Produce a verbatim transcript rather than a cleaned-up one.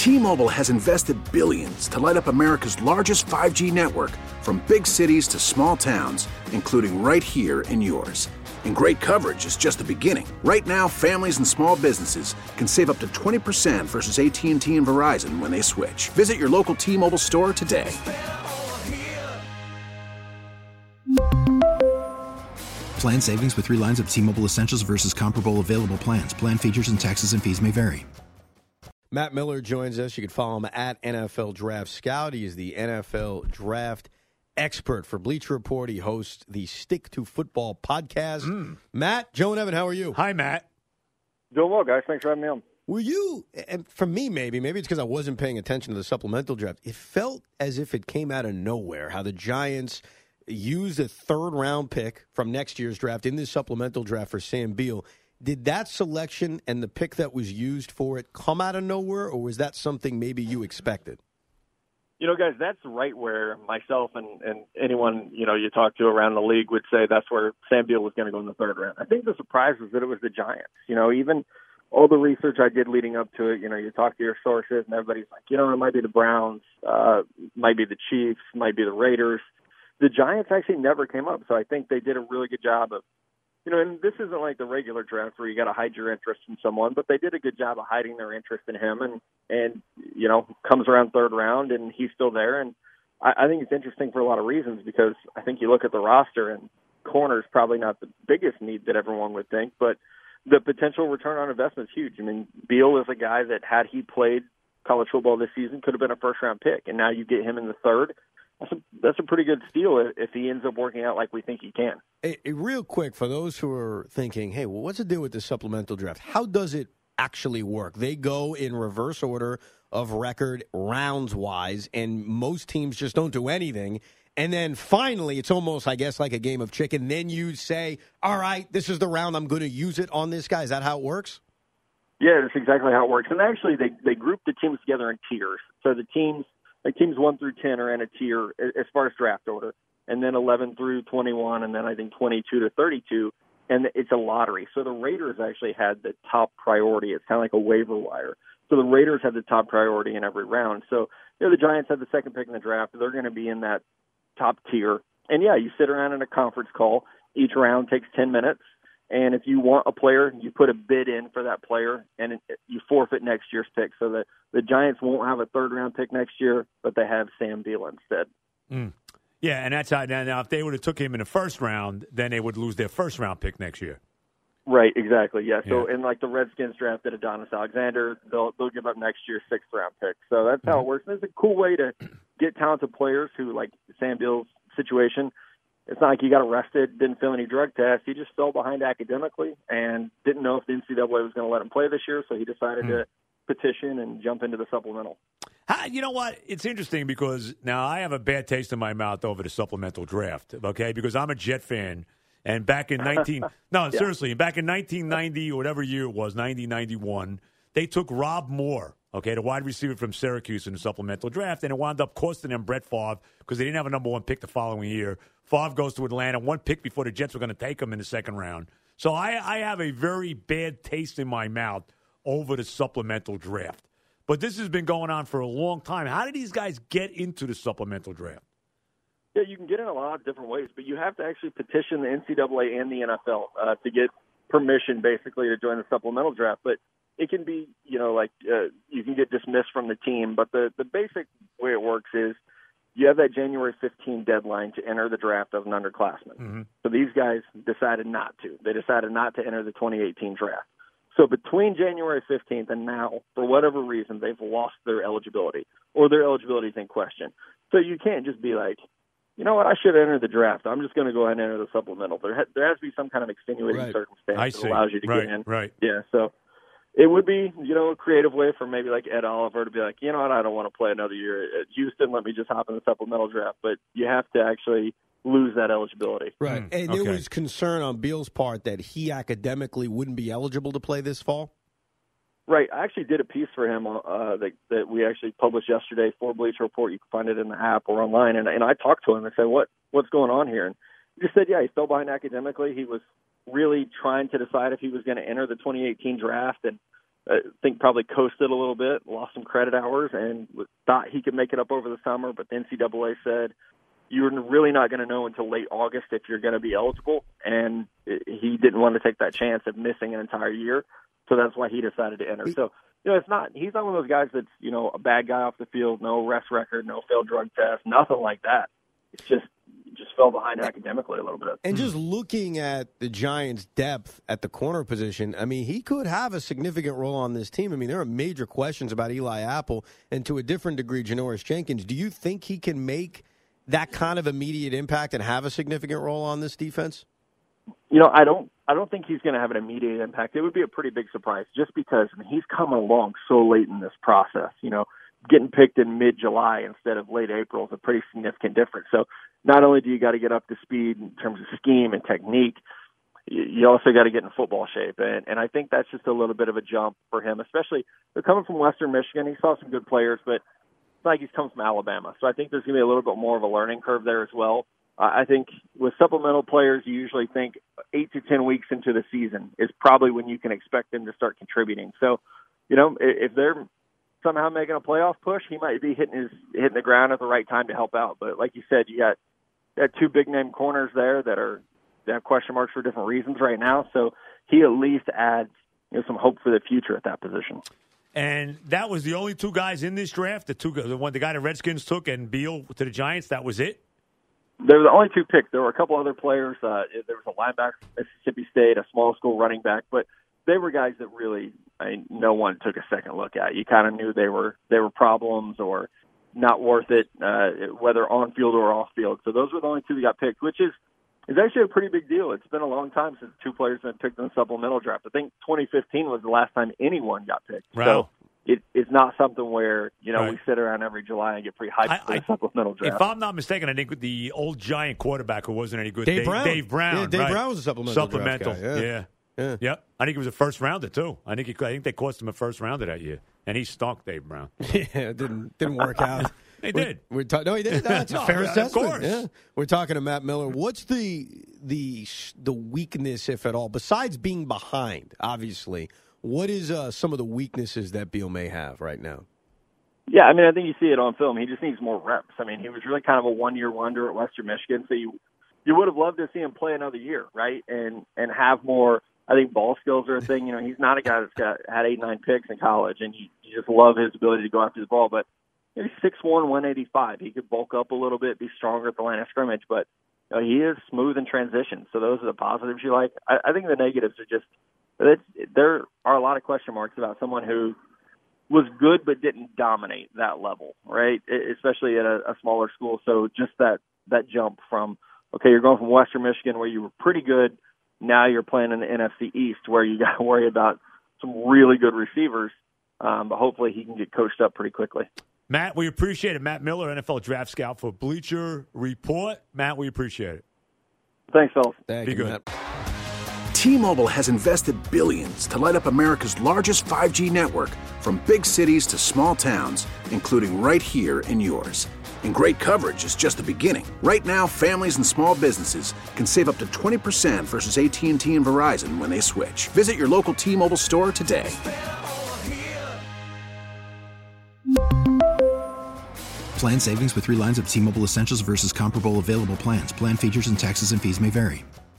T-Mobile has invested billions to light up America's largest five G network, from big cities to small towns, including right here in yours. And great coverage is just the beginning. Right now, families and small businesses can save up to twenty percent versus A T and T and Verizon when they switch. Visit your local T-Mobile store today. Plan savings with three lines of T-Mobile Essentials versus comparable available plans. Plan features and taxes and fees may vary. Matt Miller joins us. You can follow him at N F L Draft Scout. He is the N F L Draft expert for Bleacher Report. He hosts the Stick to Football podcast. Mm. Matt, Joe and Evan, how are you? Hi, Matt. Doing well, guys. Thanks for having me on. Were you, and for me maybe, maybe it's because I wasn't paying attention to the supplemental draft, it felt as if it came out of nowhere, how the Giants used a third-round pick from next year's draft in this supplemental draft for Sam Beal. Did that selection and the pick that was used for it come out of nowhere, or was that something maybe you expected? You know, guys, that's right where myself and, and anyone, you know, you talk to around the league would say that's where Sam Beal was going to go in the third round. I think the surprise was that it was the Giants. You know, even all the research I did leading up to it, you know, you talk to your sources and everybody's like, you know, it might be the Browns, uh, might be the Chiefs, might be the Raiders. The Giants actually never came up, so I think they did a really good job of, you know, and this isn't like the regular draft where you got to hide your interest in someone, but they did a good job of hiding their interest in him, and, and you know, comes around third round, and he's still there. And I, I think it's interesting for a lot of reasons, because I think you look at the roster, and corner is probably not the biggest need that everyone would think, but the potential return on investment is huge. I mean, Beal is a guy that, had he played college football this season, could have been a first-round pick, and now you get him in the third. That's a, that's a pretty good steal if he ends up working out like we think he can. Hey, hey, real quick, for those who are thinking, hey, well, what's the deal with the supplemental draft? How does it actually work? They go in reverse order of record rounds-wise, and most teams just don't do anything. And then finally, it's almost, I guess, like a game of chicken. Then you say, all right, this is the round. I'm going to use it on this guy. Is that how it works? Yeah, that's exactly how it works. And actually, they, they group the teams together in tiers. So the teams – Like teams one through ten are in a tier as far as draft order, and then eleven through twenty-one, and then I think twenty-two to thirty-two, and it's a lottery. So the Raiders actually had the top priority. It's kind of like a waiver wire. So the Raiders had the top priority in every round. So you know, the Giants had the second pick in the draft. They're going to be in that top tier. And, yeah, you sit around in a conference call. Each round takes ten minutes. And if you want a player, you put a bid in for that player, and you forfeit next year's pick. So that the Giants won't have a third-round pick next year, but they have Sam Beal instead. Mm. Yeah, and that's how. Now, if they would have took him in the first round, then they would lose their first-round pick next year. Right, exactly. Yeah. So, yeah. in like the Redskins drafted Adonis Alexander, they'll they'll give up next year's sixth-round pick. So that's how mm-hmm. it works. And it's a cool way to get talented players who, like Sam Beal's situation. It's not like he got arrested, didn't fill any drug tests. He just fell behind academically and didn't know if the N C double A was going to let him play this year, so he decided mm. to petition and jump into the supplemental. How, you know what? It's interesting because now I have a bad taste in my mouth over the supplemental draft, okay, because I'm a Jet fan. And back in nineteen no, yeah. seriously, back in nineteen ninety or whatever year it was, nineteen ninety-one, they took Rob Moore, okay, the wide receiver from Syracuse in the supplemental draft, and it wound up costing them Brett Favre because they didn't have a number one pick the following year. Favre goes to Atlanta, one pick before the Jets were going to take him in the second round. So I, I have a very bad taste in my mouth over the supplemental draft. But this has been going on for a long time. How did these guys get into the supplemental draft? Yeah, you can get in a lot of different ways, but you have to actually petition the N C double A and the N F L uh, to get permission, basically, to join the supplemental draft. But it can be, you know, like uh, you can get dismissed from the team. But the, the basic way it works is you have that January fifteenth deadline to enter the draft of an underclassman. Mm-hmm. So these guys decided not to. They decided not to enter the twenty eighteen draft. So between January fifteenth and now, for whatever reason, they've lost their eligibility, or their eligibility is in question. So you can't just be like, you know what, I should enter the draft. I'm just going to go ahead and enter the supplemental. There, ha- there has to be some kind of extenuating right. circumstance I that see. allows you to right. get in. Right. Yeah, so it would be, you know, a creative way for maybe like Ed Oliver to be like, you know what, I don't want to play another year at Houston. Let me just hop in the supplemental draft. But you have to actually lose that eligibility. Right. Mm, and okay. there was concern on Beal's part that he academically wouldn't be eligible to play this fall? Right. I actually did a piece for him uh, that, that we actually published yesterday for Bleacher Report. You can find it in the app or online. And, and I talked to him and said, what what's going on here? And he just said, yeah, he fell behind academically. He was really trying to decide if he was going to enter the twenty eighteen draft. And I think probably coasted a little bit, lost some credit hours, and thought he could make it up over the summer. But the N C double A said, you're really not going to know until late August if you're going to be eligible. And he didn't want to take that chance of missing an entire year. So that's why he decided to enter. So, you know, it's not, he's not one of those guys that's, you know, a bad guy off the field, no arrest record, no failed drug test, nothing like that. It's just, just fell behind academically a little bit. And just looking at the Giants' depth at the corner position, I mean, he could have a significant role on this team. I mean, there are major questions about Eli Apple and to a different degree, Janoris Jenkins. Do you think he can make that kind of immediate impact and have a significant role on this defense? You know, I don't I don't think he's going to have an immediate impact. It would be a pretty big surprise just because I mean, he's coming along so late in this process. You know, getting picked in mid-July instead of late April is a pretty significant difference. So not only do you got to get up to speed in terms of scheme and technique, you also got to get in football shape. And, and I think that's just a little bit of a jump for him, especially they're coming from Western Michigan. He saw some good players, but it's like he's come from Alabama. So I think there's going to be a little bit more of a learning curve there as well. Uh, I think with supplemental players, you usually think eight to ten weeks into the season is probably when you can expect them to start contributing. So, you know, if they're somehow making a playoff push, he might be hitting his hitting the ground at the right time to help out. But like you said, you got, you got two big name corners there that are that have question marks for different reasons right now. So he at least adds, you know, some hope for the future at that position. And that was the only two guys in this draft. The two, the one, the guy the Redskins took, and Beal to the Giants. That was it. They were the only two picks. There were a couple other players. Uh, there was a linebacker from Mississippi State, a small school running back, but they were guys that really, I mean, no one took a second look at. You kind of knew they were they were problems or not worth it, uh, whether on field or off field. So those were the only two that got picked, which is is actually a pretty big deal. It's been a long time since two players have been picked in the supplemental draft. I think twenty fifteen was the last time anyone got picked. Wow. So it, it's not something where, you know, right. we sit around every July and get pretty hyped I, for the I, supplemental draft. If I'm not mistaken, I think the old Giant quarterback who wasn't any good, Dave, Dave Brown. Dave Brown. Yeah, Dave right. Brown was a supplemental, supplemental. draft guy. Yeah. yeah. Yeah. Yep. I think he was a first rounder too. I think he, I think they cost him a first rounder that year, and he stunk Dave Brown. Yeah, it didn't didn't work out. They we're, did. We're ta- no, he did. That's a No, fair of assessment. course. Yeah. We're talking to Matt Miller. What's the the the weakness, if at all, besides being behind? Obviously, what is uh, some of the weaknesses that Beal may have right now? Yeah, I mean, I think you see it on film. He just needs more reps. I mean, he was really kind of a one-year wonder at Western Michigan, so you you would have loved to see him play another year, right? And and have more. I think ball skills are a thing. You know, he's not a guy that's got had eight, nine picks in college, and you, you just love his ability to go after the ball. But he's six one, one eighty-five. He could bulk up a little bit, be stronger at the line of scrimmage, but you know, he is smooth in transition. So those are the positives you like. I, I think the negatives are just it's, there are a lot of question marks about someone who was good but didn't dominate that level, right? Especially at a, a smaller school. So just that that jump from, okay, you're going from Western Michigan where you were pretty good, now you're playing in the N F C East where you got to worry about some really good receivers, um, but hopefully he can get coached up pretty quickly. Matt, we appreciate it. Matt Miller, N F L Draft Scout for Bleacher Report. Matt, we appreciate it. Thanks, fellas. Thank Be you, good. Matt. T-Mobile has invested billions to light up America's largest five G network, from big cities to small towns, including right here in yours. And great coverage is just the beginning. Right now, families and small businesses can save up to twenty percent versus A T and T and Verizon when they switch. Visit your local T-Mobile store today. Plan savings with three lines of T-Mobile Essentials versus comparable available plans. Plan features and taxes and fees may vary.